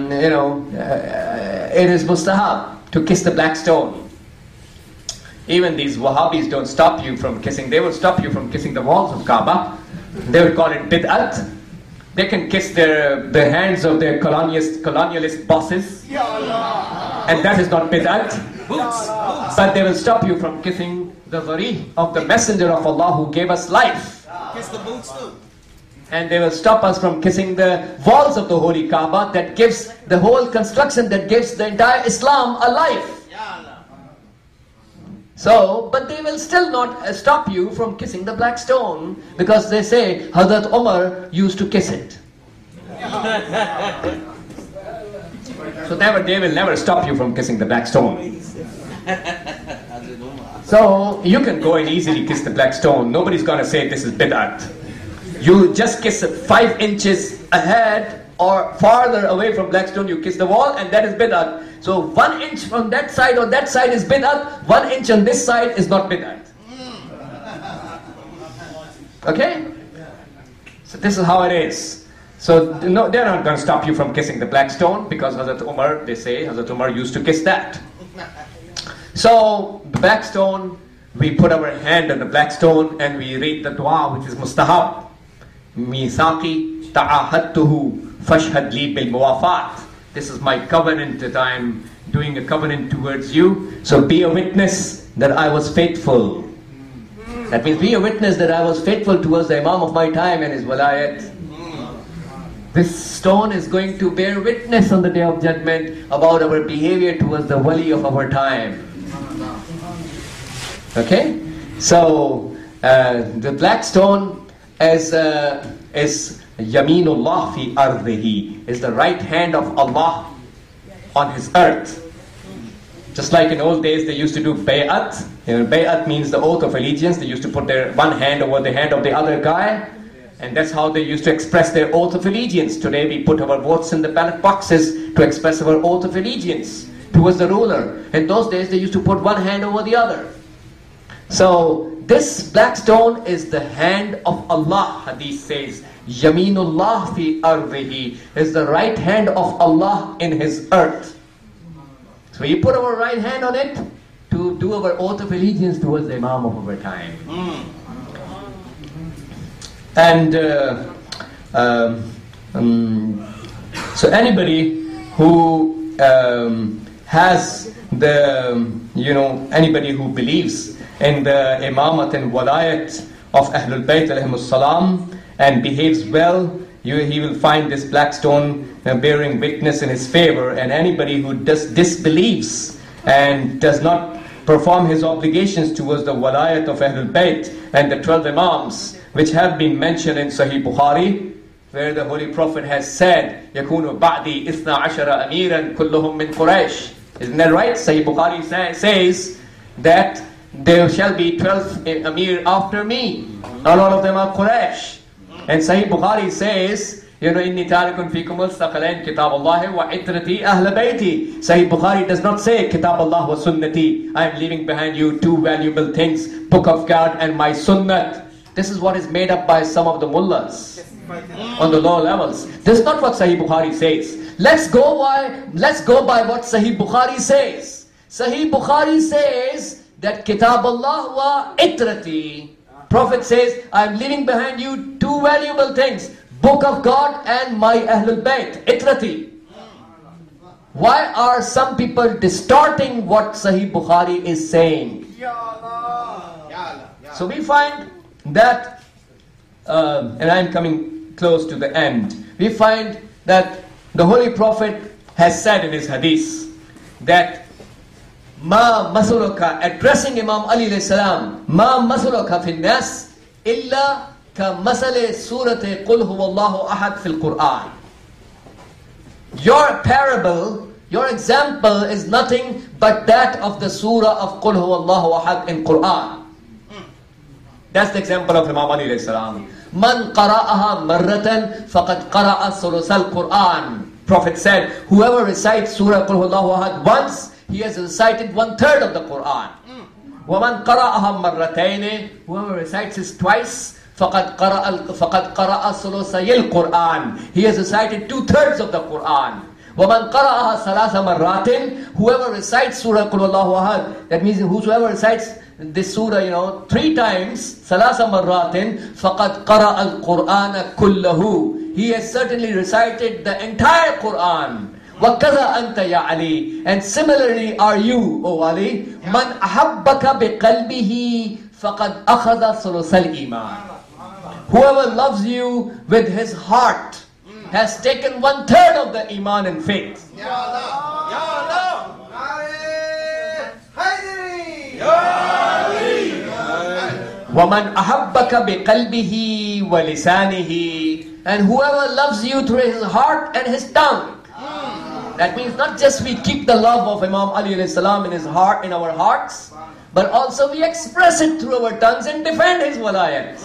it is mustahab to kiss the black stone. Even these Wahhabis don't stop you from kissing. They will stop you from kissing the walls of Kaaba. They will call it bid'at. They can kiss the hands of their colonialist bosses, and that is not bid'at. But they will stop you from kissing the zarih of the Messenger of Allah who gave us life. Kiss the boots too. And they will stop us from kissing the walls of the holy Kaaba that gives the whole construction, that gives the entire Islam a life. So, but they will still not stop you from kissing the black stone, because they say Hazrat Umar used to kiss it. So they will never stop you from kissing the black stone. So you can go and easily kiss the black stone. Nobody's going to say this is bid'at. You just kiss 5 inches ahead or farther away from black stone, you kiss the wall, and that is bid'at. So 1 inch from that side or that side is bid'at, 1 inch on this side is not bid'at. Okay? So this is how it is. So no, they're not going to stop you from kissing the black stone, because Hazrat Umar, they say, Hazrat Umar used to kiss that. So the black stone, we put our hand on the black stone and we read the dua, which is mustahab. Mithaqi ta'ahadtuhu fashhad li bil muwafat. This is my covenant that I am doing a covenant towards you. So be a witness that I was faithful. That means be a witness that I was faithful towards the Imam of my time and his walayat. This stone is going to bear witness on the Day of Judgment about our behavior towards the wali of our time. Okay? So, the black stone is Yaminullah fi ardihi, is the right hand of Allah on his earth. Just like in old days they used to do bay'at. Bay'at means the oath of allegiance. They used to put their one hand over the hand of the other guy, and that's how they used to express their oath of allegiance. Today we put our votes in the ballot boxes to express our oath of allegiance towards the ruler. In those days they used to put one hand over the other. So this black stone is the hand of Allah. Hadith says, Yaminullah fi ardihi, is the right hand of Allah in his earth. So we put our right hand on it to do our oath of allegiance towards the Imam of our time. And so anybody who has anybody who believes in the imamat and walayat of Ahlul Bayt alayhimus salam and behaves well, he will find this black stone bearing witness in his favor. And anybody who disbelieves and does not perform his obligations towards the walayat of Ahlul Bayt and the 12 imams, which have been mentioned in Sahih Bukhari, where the Holy Prophet has said, يَكُونُ بَعْدِي إِثْنَا عَشَرَ أَمِيرًا كُلُّهُمْ مِنْ قُرَيْشٍ. Isn't that right? Sahih Bukhari says that there shall be 12 Amir after me. Not all of them are Quraysh. And Sahih Bukhari says, إِنِّي تَارِكٌ فِيكُمُ الثَّقَلَيْنِ كِتَابَ اللَّهِ وَعِتْرَتِي أَهْلَ بَيْتِي. Sahih Bukhari does not say Kitab Allah wa Sunnati. I am leaving behind you 2 valuable things, Book of God and my Sunnat. This is what is made up by some of the mullahs on the lower levels. This is not what Sahih Bukhari says. Let's go by what Sahih Bukhari says. Sahih Bukhari says that Kitab Allah wa itrati. Prophet says, I am leaving behind you 2 valuable things, Book of God and my Ahlul Bayt, itrati. Why are some people distorting what Sahih Bukhari is saying? So we find that, and I'm coming close to the end, we find that the Holy Prophet has said in his hadith that Ma masuluka, addressing Imam Ali alayhi salam, Ma masuluka fi nas illa ka masale surati Qul huwallahu ahad fil Quran. Your parable, your example is nothing but that of the surah of Qul huwallahu ahad in Quran. That's the example of Imam Ali alayhi salam. Man qara'aha marratan faqad qara'a sulusal Quran. Prophet said, whoever recites Surah Qul Huwallahu Ahad once, he has recited 1/3 of the Quran. وَمَنْ قَرَأَهَا مَرَّتَيْنِ Whoever recites this twice, فَقَدْ قَرَأَ ثُلُثَيِ الْقُرْآنِ He has recited 2/3 of the Quran. وَمَنْ قَرَأَهَا ثَلَاثَ مَرَّاتٍ Whoever recites Surah Qul Huwallahu Ahad, that means whosoever recites this surah, 3 times, ثَلَاثَ مَرَّاتٍ فَقَدْ قَرَأَ الْقُرْآنَ كُلَّهُ He has certainly recited the entire Quran. وَكَذَا أَنْتَ يَا عَلِي And similarly are you, O Ali. مَنْ أَحَبَّكَ بِقَلْبِهِ فَقَدْ أَخَذَ ثُلُثَ الْإِيمَانِ Whoever loves you with his heart has taken 1/3 of the Iman and faith. Ya Allah! Ya Allah! وَمَنْ أَحَبَّكَ بِقَلْبِهِ وَلِسَانِهِ And whoever loves you through his heart and his tongue. That means not just we keep the love of Imam Ali alayhi salam in his heart, in our hearts, but also we express it through our tongues and defend his walayat.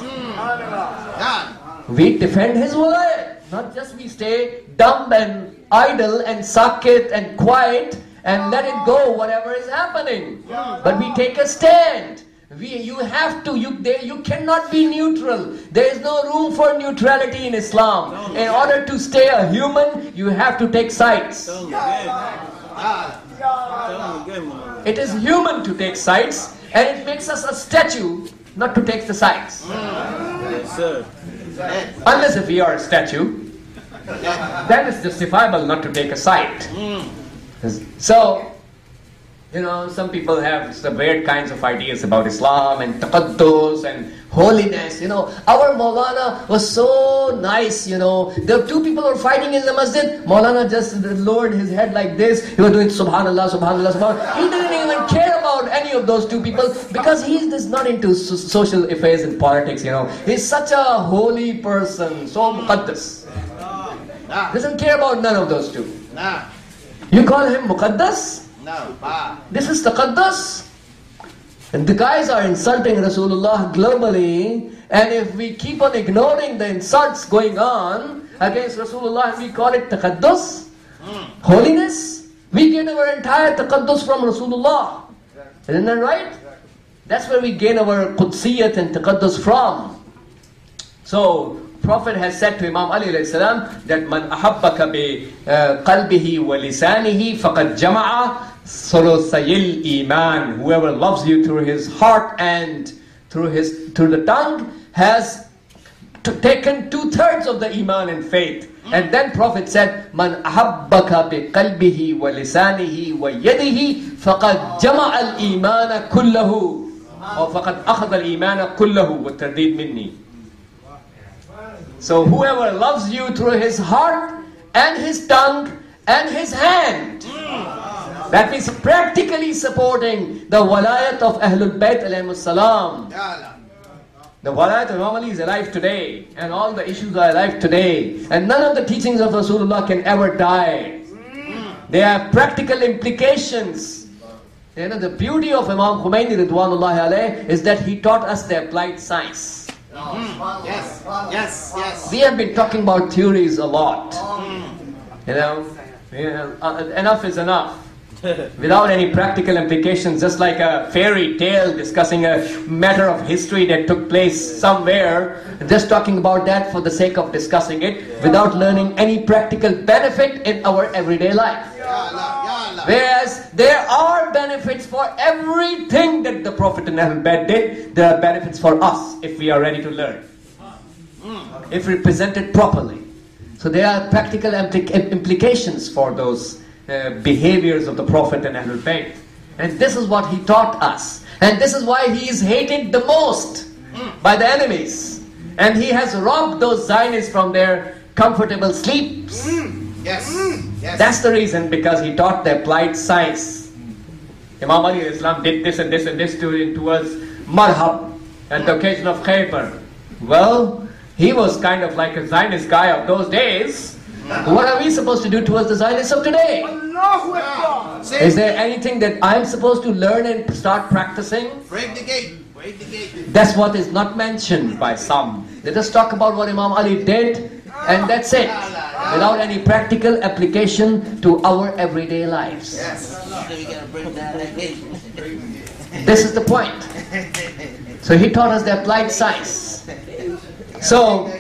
We defend his walayat. Not just we stay dumb and idle and sakit and quiet and let it go whatever is happening. But we take a stand. You cannot be neutral. There is no room for neutrality in Islam. In order to stay a human, you have to take sides. It is human to take sides, and it makes us a statue not to take the sides. Yes, sir. Unless if we are a statue, then it's justifiable not to take a side. So, some people have some weird kinds of ideas about Islam and taqaddus and holiness. Our Maulana was so nice. There were 2 people who were fighting in the masjid. Maulana just lowered his head like this. He was doing Subhanallah, Subhanallah, Subhanallah. He didn't even care about any of those 2 people because he is not into social affairs and politics. He's such a holy person, so muqaddas. Doesn't care about none of those 2. You call him muqaddas? This is taqaddas. And the guys are insulting Rasulullah globally, and if we keep on ignoring the insults going on against Rasulullah, we call it taqaddus, holiness. We gain our entire taqaddus from Rasulullah. Isn't that right? That's where we gain our qudsiyat and taqaddus from. So, Prophet has said to Imam Ali alayhi salam that man ahabbaka bi qalbihi wa lisanihi faqad jama'a thuluthayil iman. Whoever loves you through his heart and through the tongue has taken 2/3 of the iman and faith. And then Prophet said, man ahabbaka bi qalbihi wa lisanihi wa yadihi faqad jama'a al-imana kullahu or faqad akhadha al-imana kullahu wa tardid minni. So whoever loves you through his heart and his tongue and his hand, that means practically supporting the walayat of Ahlul Bayt alayhimus salam. The walayat of Imam Ali is alive today, and all the issues are alive today, and none of the teachings of Rasulullah can ever die. They have practical implications. The beauty of Imam Khomeini Ridwanullahi alayh is that he taught us the applied science. Yes. We have been talking about theories a lot. Enough is enough. Without any practical implications, just like a fairy tale discussing a matter of history that took place somewhere, just talking about that for the sake of discussing it, without learning any practical benefit in our everyday life. Whereas there are benefits for everything that the Prophet and Ahlul Bayt did. There are benefits for us if we are ready to learn, if represented properly. So there are practical implications for those behaviors of the Prophet and Ahlul Bayt. And this is what he taught us. And this is why he is hated the most by the enemies. And he has robbed those Zionists from their comfortable sleeps. Yes. That's the reason, because he taught the applied science. Imam Ali Islam did this and this and this towards Marhab at the occasion of Khaybar. Well, he was kind of like a Zionist guy of those days. What are we supposed to do towards the Zionists of today? Is there anything that I'm supposed to learn and start practicing? Break the gate. That's what is not mentioned by some. They just talk about what Imam Ali did, and that's it, without any practical application to our everyday lives. Yes. we gotta bring that again. This is the point. So he taught us the applied science. So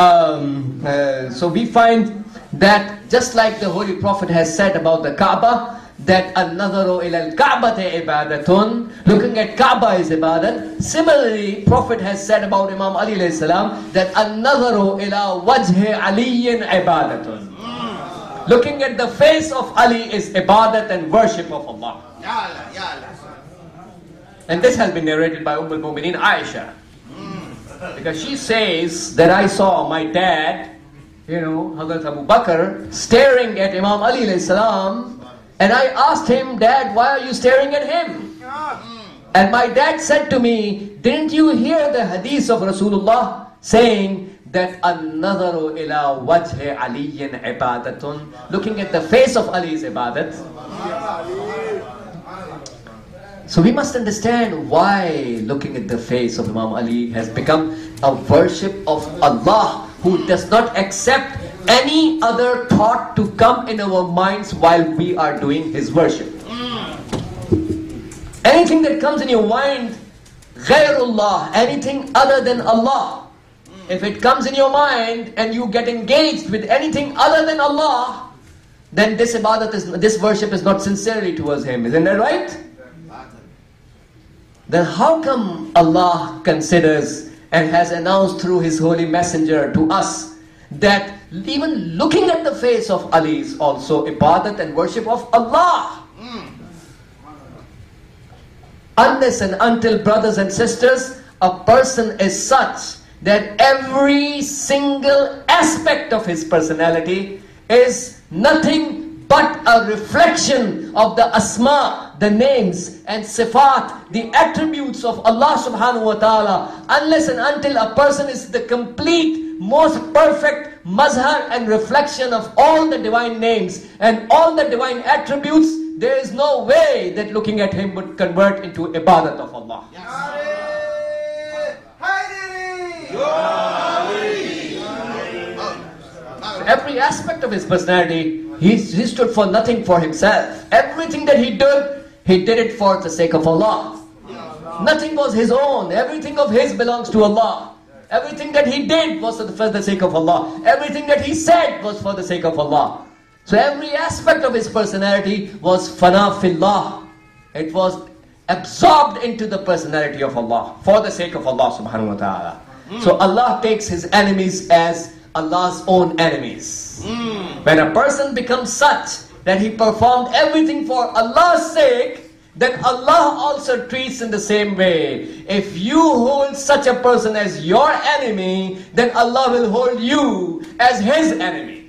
we find that just like the Holy Prophet has said about the Kaaba, that an-nazaru ila al-Ka'bati ibadatun, looking at Kaaba is ibadat. Similarly, Prophet has said about Imam Ali alayhi salam that an-nazaru ila wajhi aliyin ibadatun. Looking at the face of Ali is ibadat and worship of Allah. And this has been narrated by al-Mu'mineen Aisha. Because she says that I saw my dad, Hazrat Abu Bakr, staring at Imam Ali alayhi salam, and I asked him, Dad, why are you staring at him? And my dad said to me, didn't you hear the hadith of Rasulullah saying that an-nazaru ila wajhi aliyin ibadatun, looking at the face of Ali is ibadat? So we must understand why looking at the face of Imam Ali has become a worship of Allah, who does not accept any other thought to come in our minds while we are doing His worship. Anything that comes in your mind, ghairullah, anything other than Allah, if it comes in your mind and you get engaged with anything other than Allah, then this worship is not sincerely towards Him. Isn't that right? Then how come Allah considers and has announced through His holy messenger to us that even looking at the face of Ali is also ibadat and worship of Allah? Unless and until, brothers and sisters, a person is such that every single aspect of his personality is nothing but a reflection of the asma, the names and sifat, the attributes of Allah subhanahu wa ta'ala. Unless and until a person is the complete, most perfect mazhar and reflection of all the divine names and all the divine attributes, there is no way that looking at him would convert into ibadat of Allah. Every aspect of his personality, he stood for nothing for himself. Everything that he did it for the sake of Allah. Nothing was his own. Everything of his belongs to Allah. Everything that he did was for the sake of Allah. Everything that he said was for the sake of Allah. So every aspect of his personality was fana fillah. It was absorbed into the personality of Allah, for the sake of Allah subhanahu wa ta'ala. So Allah takes his enemies as Allah's own enemies. When a person becomes such that he performed everything for Allah's sake, then Allah also treats in the same way. If you hold such a person as your enemy, then Allah will hold you as His enemy.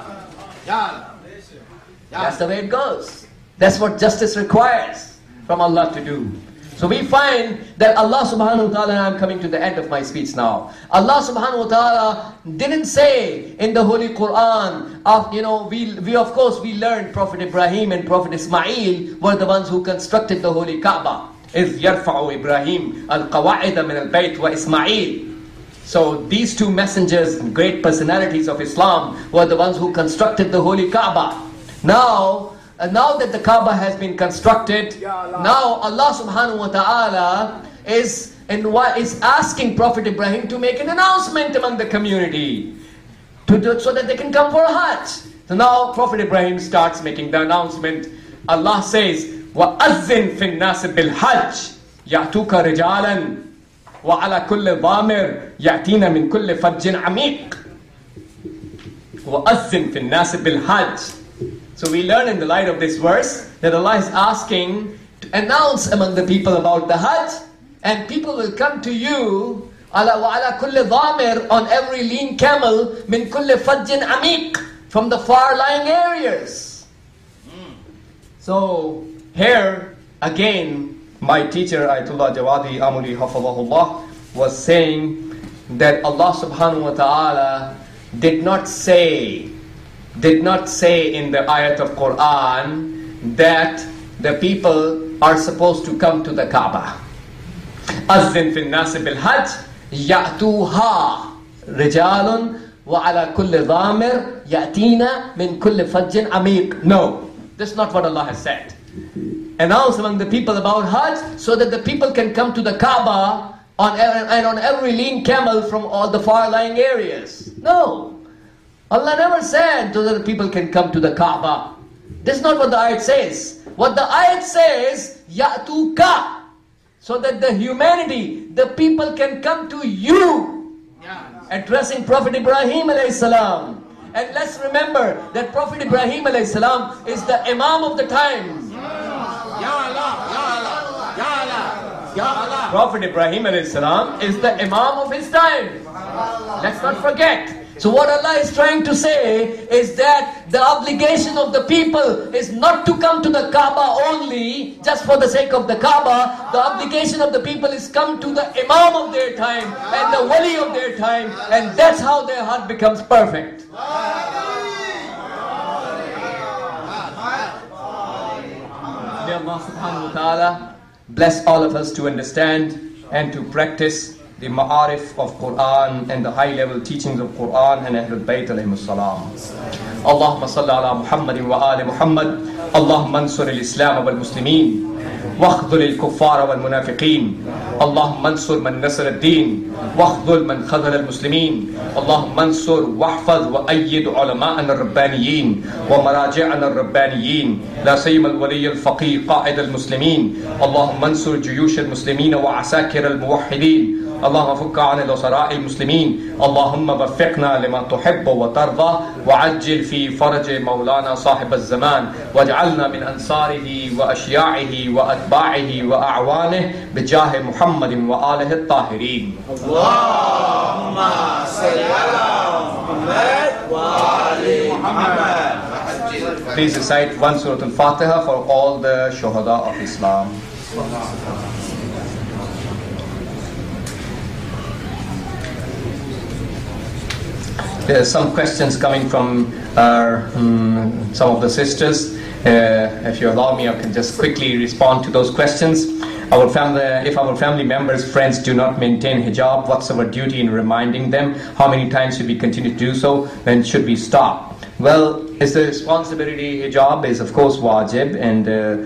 That's the way it goes. That's what justice requires from Allah to do. So we find that Allah subhanahu wa ta'ala, and I'm coming to the end of my speech now. Allah subhanahu wa ta'ala didn't say in the Holy Quran, we learned Prophet Ibrahim and Prophet Ismail were the ones who constructed the Holy Kaaba. إِذْ يَرْفَعُ إِبْرَاهِيمُ الْقَوَاعِدَ مِنَ الْبَيْتِ وَإِسْمَعِيلُ. So these two messengers, great personalities of Islam, were the ones who constructed the Holy Kaaba. Now that the Kaaba has been constructed, now Allah subhanahu wa ta'ala is asking Prophet Ibrahim to make an announcement among the community so that they can come for Hajj. So now Prophet Ibrahim starts making the announcement. Allah says, وَأَذِّن فِي النَّاسِ بِالْحَجِّ يَأْتُوكَ رِجَالًا وَعَلَى كُلِّ ضَامِرٍ يَأْتِينَ مِنْ كُلِّ فَجٍّ عَمِيقٍ. وَأَذِّن فِي النَّاسِ بِالْحَجِّ. So we learn in the light of this verse that Allah is asking to announce among the people about the Hajj, and people will come to you وَعَلَى كُلِّ ضَامِرٍ, on every lean camel, مِنْ كُلِّ فَجٍّ عَمِيقٍ, from the far-lying areas. So here again, my teacher Ayatollah Jawadi Amuli Hafadahullah was saying that Allah subhanahu wa ta'ala did not say in the ayat of Quran that the people are supposed to come to the Kaaba. أَذِّن فِي النَّاسِ بِالْحَجِّ يَأْتُوهَا رِجَالٌ وَعَلَى كُلِّ ضَامِرٍ يَأْتِينَ مِنْ كُلِّ فَجٍّ عَمِيقٍ. No, that's not what Allah has said. announce among the people about Hajj so that the people can come to the Kaaba on every lean camel from all the far-lying areas. No. Allah never said so that the people can come to the Kaaba. That's not what the ayat says. What the ayat says, Ya'tuka, so that the humanity, the people can come to you, addressing Prophet Ibrahim alayhi salam. And let's remember that Prophet Ibrahim alayhi salam is the Imam of the time. Ya Allah, Ya Allah, Ya Allah, Ya Allah. Prophet Ibrahim alayhi salam is the Imam of his time. Let's not forget. So what Allah is trying to say is that the obligation of the people is not to come to the Kaaba only just for the sake of the Kaaba. The obligation of the people is come to the Imam of their time and the Wali of their time, and that's how their heart becomes perfect. May Allah subhanahu wa ta'ala bless all of us to understand and to practice the ma'arif of Quran and the high level teachings of Quran and Ahlul Bayt alayhimus salam. Allahumma salli ala Muhammadin wa ali Muhammad. Allahumma ansur al-Islam wal Muslimin. واخذل الكفار والمنافقين. اللهم انصر من نصر الدين واخذل من خذل المسلمين. اللهم انصر واحفظ وأيد علماءنا الربانيين ومراجعنا الربانيين، لا سيما الولي الفقيه قائد المسلمين. اللهم انصر جيوش المسلمين وعساكر الموحدين. اللهم فك عن الأسراء المسلمين. اللهم وفقنا لما تحب وترضى وعجل في فرج مولانا صاحب الزمان واجعلنا من أنصاره وأشياعه وأتباعه وأعوانه بجاه محمد وآله الطاهرين. اللهم صل على محمد وآل محمد. Please recite one Surah Al-Fatiha for all the Shuhada of Islam. There are some questions coming from some of the sisters. If you allow me, I can just quickly respond to those questions. If our family members, friends do not maintain hijab, what's our duty in reminding them? How many times should we continue to do so? When should we stop? Well, it's the responsibility. Hijab is of course wajib, and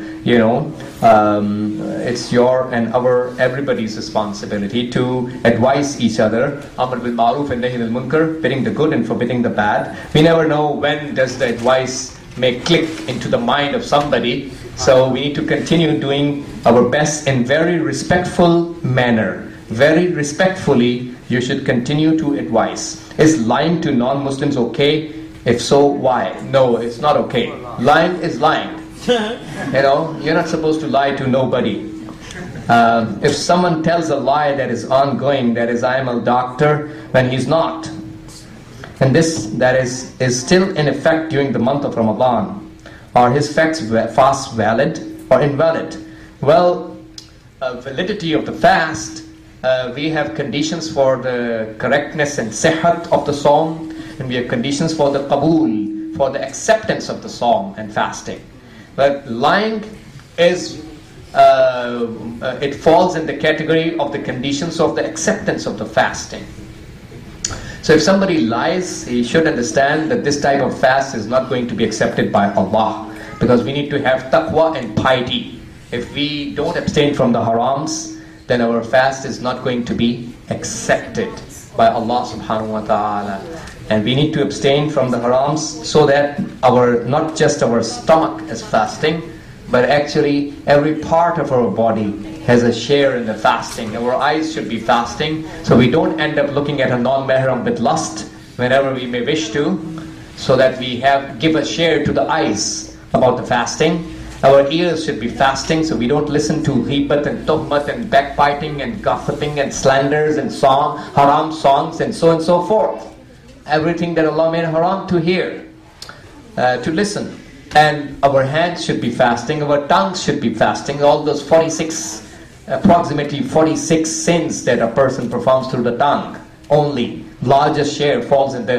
it's your and our everybody's responsibility to advise each other. Amr bil ma'ruf and nahy anil munkar, bidding the good and forbidding the bad. We never know when does the advice may click into the mind of somebody. So we need to continue doing our best in very respectful manner. Very respectfully, you should continue to advise. Is lying to non-Muslims okay? If so, why? No, it's not okay. Lying is lying. You're not supposed to lie to nobody. If someone tells a lie that is ongoing, that is, I am a doctor, when he's not, and this that is still in effect during the month of Ramadan, are his fast valid or invalid? Well, validity of the fast, we have conditions for the correctness and sihat of the sawm, and we have conditions for the qabul, for the acceptance of the sawm and fasting. But lying is, it falls in the category of the conditions of the acceptance of the fasting. So if somebody lies, he should understand that this type of fast is not going to be accepted by Allah, because we need to have taqwa and piety. If we don't abstain from the harams, then our fast is not going to be accepted by Allah subhanahu wa ta'ala. And we need to abstain from the harams so that not just our stomach is fasting, but actually every part of our body has a share in the fasting. Our eyes should be fasting, so we don't end up looking at a non-mahram with lust whenever we may wish to, so that we give a share to the eyes about the fasting. Our ears should be fasting, so we don't listen to ghibat and tuhmat and backbiting and gossiping and slanders and haram songs and so forth. Everything that Allah made haram to hear, to listen. And our hands should be fasting, our tongues should be fasting. All those approximately 46 sins that a person performs through the tongue, only largest share falls for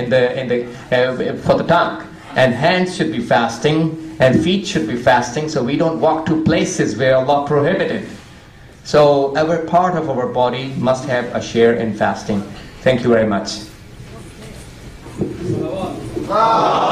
the tongue. And hands should be fasting, and feet should be fasting, so we don't walk to places where Allah prohibited. So every part of our body must have a share in fasting. Thank you very much.